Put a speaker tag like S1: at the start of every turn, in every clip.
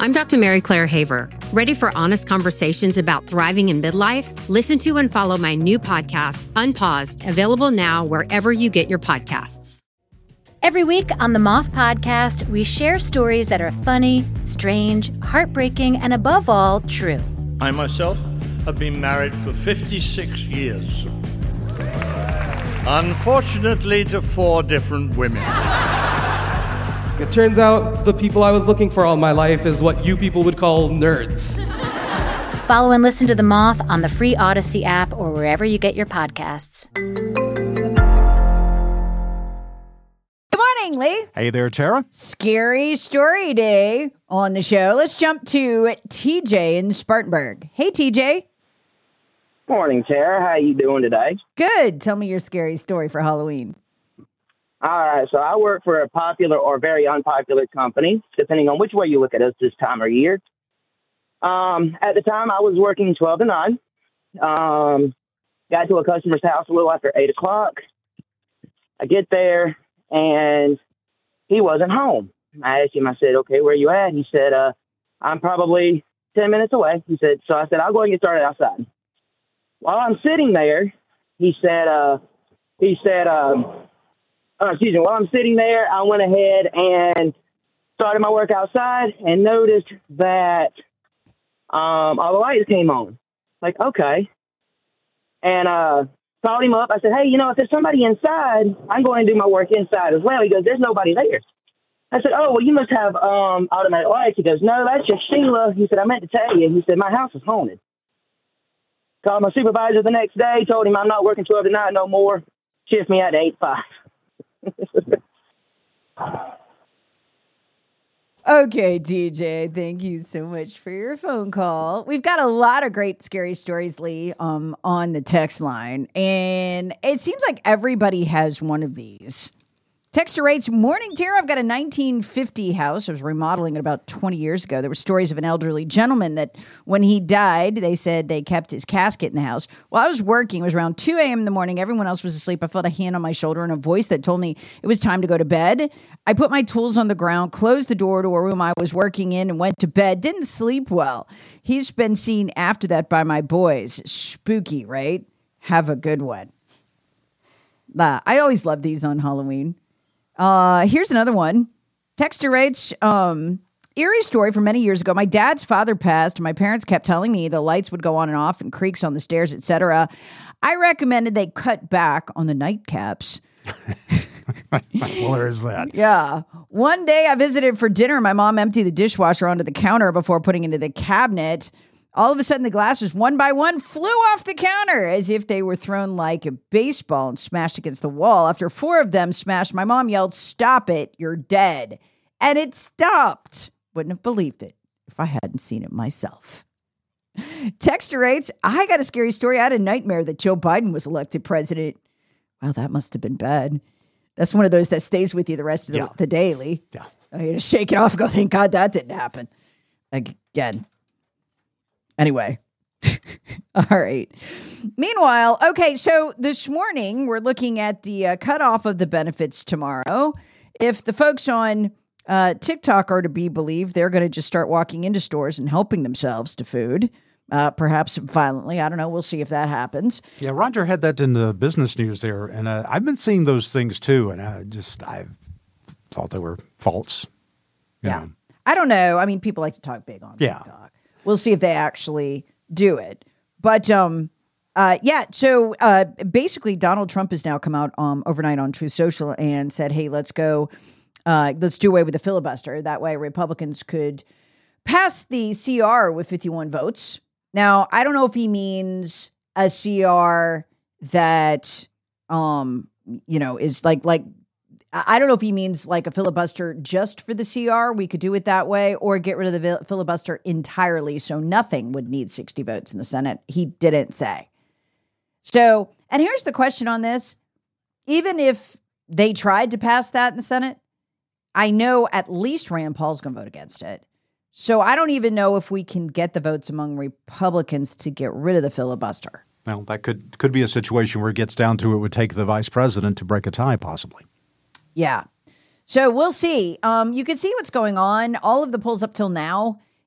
S1: I'm Dr. Mary Claire Haver. Ready for honest conversations about thriving in midlife? Listen to and follow my new podcast, Unpaused, available now wherever you get your podcasts.
S2: Every week on the Moth Podcast, we share stories that are funny, strange, heartbreaking, and above all, true.
S3: I myself have been married for 56 years. Unfortunately, to 4 different women.
S4: It turns out the people I was looking for all my life is what you people would call nerds.
S2: Follow and listen to The Moth on the free Odyssey app or wherever you get your podcasts.
S5: Good morning, Lee.
S6: Hey there, Tara.
S5: Scary Story Day on the show. Let's jump to TJ in Spartanburg. Hey, TJ.
S7: Morning, Tara. How you doing today?
S5: Good. Tell me your scary story for Halloween.
S7: All right, so I work for a popular or very unpopular company, depending on which way you look at us this time of year. At the time, I was working 12 to 9. Got to a customer's house a little after 8 o'clock. I get there, and he wasn't home. I asked him, I said, okay, where are you at? He said, I'm probably 10 minutes away. He said, so I said, I'll go and get started outside. While I'm sitting there, while I'm sitting there, I went ahead and started my work outside and noticed that all the lights came on. Like, okay. And called him up. I said, hey, if there's somebody inside, I'm going to do my work inside as well. He goes, there's nobody there. I said, oh, well, you must have automatic lights. He goes, no, that's just Sheila. He said, I meant to tell you. He said, my house is haunted. Called my supervisor the next day, told him I'm not working 12 to 9 no more. Shift me out to 8-5.
S5: Okay, TJ, thank you so much for your phone call. We've got a lot of great scary stories, Lee, on the text line, and it seems like everybody has one of these. Texter writes, morning, Tara. I've got a 1950 house. I was remodeling it about 20 years ago. There were stories of an elderly gentleman that when he died, they said they kept his casket in the house. While I was working, it was around 2 a.m. in the morning. Everyone else was asleep. I felt a hand on my shoulder and a voice that told me it was time to go to bed. I put my tools on the ground, closed the door to a room I was working in, and went to bed. Didn't sleep well. He's been seen after that by my boys. Spooky, right? Have a good one. I always love these on Halloween. Here's another one. Texter writes, eerie story from many years ago. My dad's father passed. My parents kept telling me the lights would go on and off and creaks on the stairs, etc. I recommended they cut back on the nightcaps.
S6: Well, there is that.
S5: Yeah. One day I visited for dinner. My mom emptied the dishwasher onto the counter before putting it into the cabinet. All of a sudden, the glasses, one by one, flew off the counter as if they were thrown like a baseball and smashed against the wall. After 4 of them smashed, my mom yelled, "Stop it, you're dead." And it stopped. Wouldn't have believed it if I hadn't seen it myself. Texter writes, I got a scary story. I had a nightmare that Joe Biden was elected president. Wow, that must have been bad. That's one of those that stays with you the rest of the day, Lee.
S6: Yeah.
S5: You just shake it off and go, thank God that didn't happen. Again. Anyway. All right. Meanwhile, okay, so this morning we're looking at the cutoff of the benefits tomorrow. If the folks on TikTok are to be believed, they're going to just start walking into stores and helping themselves to food, perhaps violently. I don't know. We'll see if that happens.
S6: Yeah, Roger had that in the business news there, and I've been seeing those things too, and I thought they were false.
S5: Yeah. I don't know. I mean, people like to talk big on TikTok. We'll see if they actually do it. But, so basically Donald Trump has now come out overnight on Truth Social and said, hey, let's do away with the filibuster. That way Republicans could pass the CR with 51 votes. Now, I don't know if he means a CR that, is like I don't know if he means like a filibuster just for the CR. We could do it that way, or get rid of the filibuster entirely so nothing would need 60 votes in the Senate. He didn't say. So, and here's the question on this. Even if they tried to pass that in the Senate, I know at least Rand Paul's going to vote against it. So I don't even know if we can get the votes among Republicans to get rid of the filibuster.
S6: Well, that could be a situation where it gets down to it would take the vice president to break a tie, possibly.
S5: Yeah. So we'll see. You can see what's going on. All of the polls up till now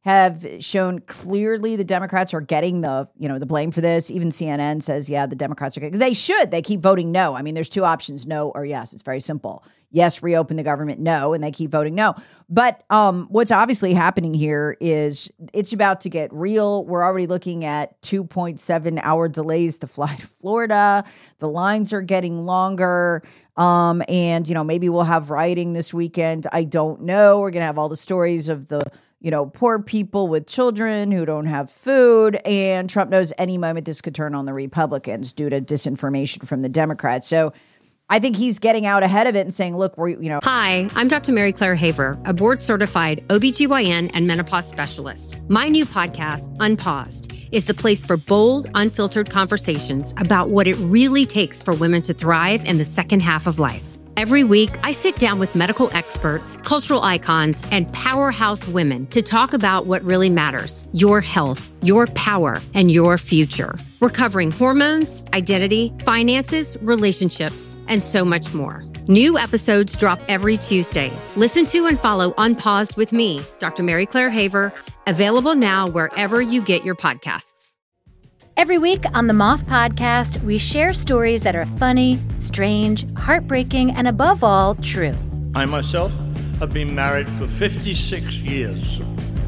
S5: have shown clearly the Democrats are getting the blame for this. Even CNN says, yeah, the Democrats are getting, they should. They keep voting no. I mean, there's two options, no or yes. It's very simple. Yes, reopen the government, no, and they keep voting no. But what's obviously happening here is it's about to get real. We're already looking at 2.7-hour delays to fly to Florida. The lines are getting longer. And, maybe we'll have rioting this weekend. I don't know. We're going to have all the stories of the poor people with children who don't have food. And Trump knows any moment this could turn on the Republicans due to disinformation from the Democrats. So I think he's getting out ahead of it and saying, look,
S1: Hi, I'm Dr. Mary Claire Haver, a board-certified OBGYN and menopause specialist. My new podcast, Unpaused, is the place for bold, unfiltered conversations about what it really takes for women to thrive in the second half of life. Every week, I sit down with medical experts, cultural icons, and powerhouse women to talk about what really matters: your health, your power, and your future. We're covering hormones, identity, finances, relationships, and so much more. New episodes drop every Tuesday. Listen to and follow Unpaused with me, Dr. Mary Claire Haver, available now wherever you get your podcasts.
S2: Every week on the Moth Podcast, we share stories that are funny, strange, heartbreaking, and above all, true.
S3: I myself have been married for 56 years.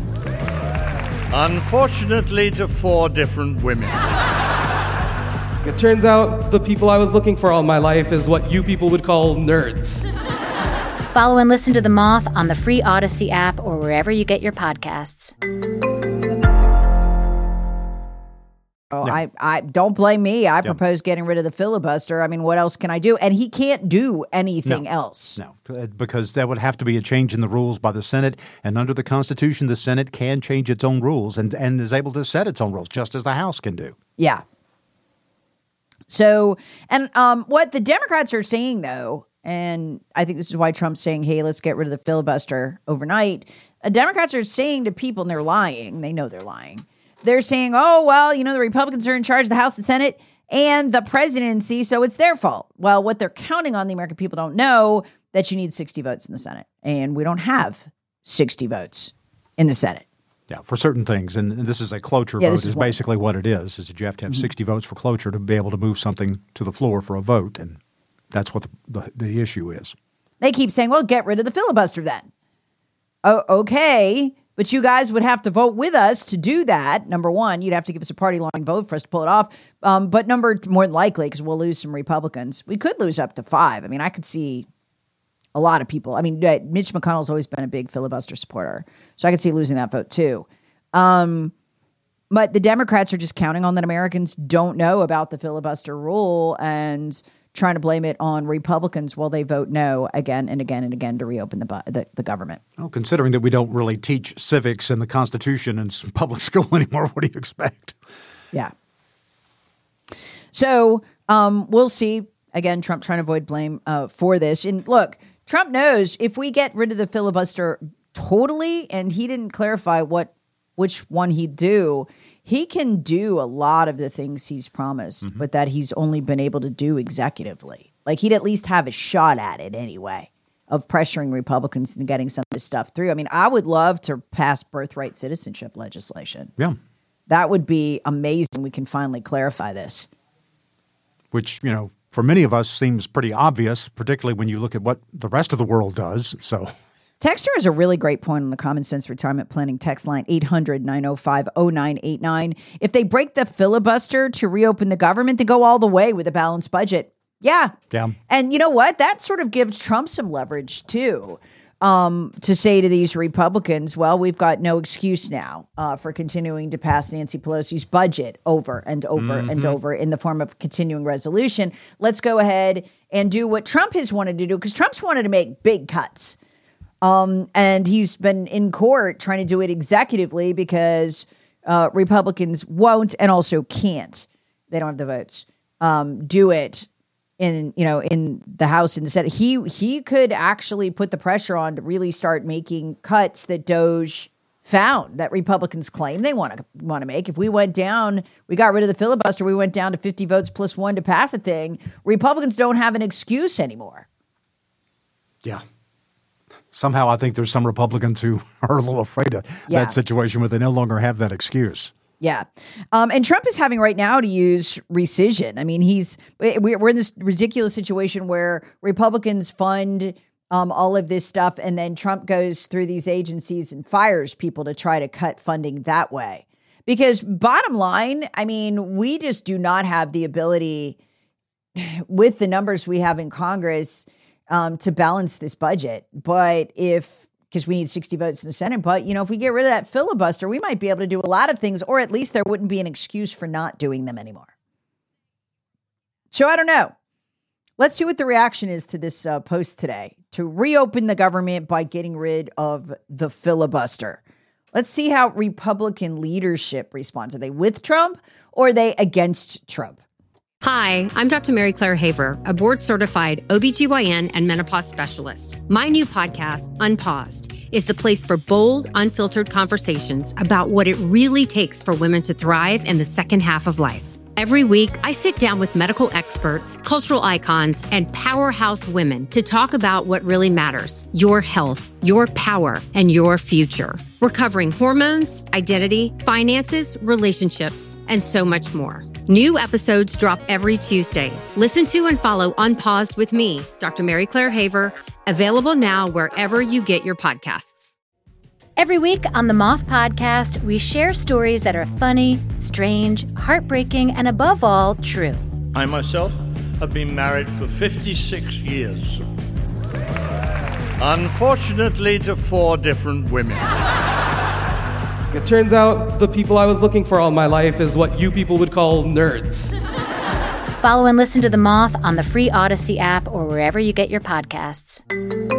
S3: Unfortunately, to 4 different women.
S4: It turns out the people I was looking for all my life is what you people would call nerds.
S2: Follow and listen to The Moth on the free Odyssey app or wherever you get your podcasts.
S5: Oh, yeah. I don't blame me. I propose getting rid of the filibuster. I mean, what else can I do? And he can't do anything else.
S6: No, because that would have to be a change in the rules by the Senate. And under the Constitution, the Senate can change its own rules and is able to set its own rules, just as the House can do.
S5: Yeah. So, and what the Democrats are saying, though, and I think this is why Trump's saying, hey, let's get rid of the filibuster overnight. Democrats are saying to people, and they're lying. They know they're lying. They're saying, oh, well, the Republicans are in charge of the House, the Senate, and the presidency, so it's their fault. Well, what they're counting on, the American people don't know that you need 60 votes in the Senate. And we don't have 60 votes in the Senate.
S6: Yeah, for certain things. And this is a cloture vote is basically what it is that you have to have 60 votes for cloture to be able to move something to the floor for a vote. And that's what the issue is.
S5: They keep saying, well, get rid of the filibuster then. Oh, okay. But you guys would have to vote with us to do that. Number one, you'd have to give us a party line vote for us to pull it off. But more than likely, because we'll lose some Republicans, we could lose up to 5. I mean, I could see a lot of people. I mean, Mitch McConnell's always been a big filibuster supporter, so I could see losing that vote too. But the Democrats are just counting on that Americans don't know about the filibuster rule and trying to blame it on Republicans while they vote no again and again and again to reopen the government.
S6: Well, considering that we don't really teach civics and the Constitution in public school anymore, what do you expect?
S5: Yeah. So we'll see. Again, Trump trying to avoid blame for this. And look, Trump knows if we get rid of the filibuster totally, and he didn't clarify which one he'd do, he can do a lot of the things he's promised, but that he's only been able to do executively. Like, he'd at least have a shot at it anyway, of pressuring Republicans and getting some of this stuff through. I mean, I would love to pass birthright citizenship legislation.
S6: Yeah.
S5: That would be amazing. We can finally clarify this.
S6: Which, for many of us seems pretty obvious, particularly when you look at what the rest of the world does. So
S5: Texter has a really great point on the Common Sense Retirement Planning text line, 800-905-0989. If they break the filibuster to reopen the government, they go all the way with a balanced budget. Yeah.
S6: Yeah.
S5: And you know what? That sort of gives Trump some leverage, too, to say to these Republicans, well, we've got no excuse now for continuing to pass Nancy Pelosi's budget over and over and over in the form of continuing resolution. Let's go ahead and do what Trump has wanted to do, because Trump's wanted to make big cuts. And he's been in court trying to do it executively because Republicans won't and also can't. They don't have the votes. Do it in the House and the Senate. He could actually put the pressure on to really start making cuts that DOJ found that Republicans claim they want to make. If we got rid of the filibuster, we went down to 50 votes plus 1 to pass a thing. Republicans don't have an excuse anymore.
S6: Yeah. somehow I think there's some Republicans who are a little afraid of that situation where they no longer have that excuse.
S5: Yeah. And Trump is having right now to use rescission. I mean, we're in this ridiculous situation where Republicans fund all of this stuff, and then Trump goes through these agencies and fires people to try to cut funding that way. Because bottom line, I mean, we just do not have the ability with the numbers we have in Congress to balance this budget. But because we need 60 votes in the Senate. But, if we get rid of that filibuster, we might be able to do a lot of things, or at least there wouldn't be an excuse for not doing them anymore. So I don't know. Let's see what the reaction is to this post today, to reopen the government by getting rid of the filibuster. Let's see how Republican leadership responds. Are they with Trump or are they against Trump?
S1: Hi, I'm Dr. Mary Claire Haver, a board-certified OBGYN and menopause specialist. My new podcast, Unpaused, is the place for bold, unfiltered conversations about what it really takes for women to thrive in the second half of life. Every week, I sit down with medical experts, cultural icons, and powerhouse women to talk about what really matters: your health, your power, and your future. We're covering hormones, identity, finances, relationships, and so much more. New episodes drop every Tuesday. Listen to and follow Unpaused with me, Dr. Mary Claire Haver, available now wherever you get your podcasts.
S2: Every week on the Moth Podcast, we share stories that are funny, strange, heartbreaking, and above all, true.
S3: I myself have been married for 56 years. Unfortunately, to 4 different women.
S4: It turns out the people I was looking for all my life is what you people would call nerds.
S2: Follow and listen to The Moth on the free Odyssey app or wherever you get your podcasts.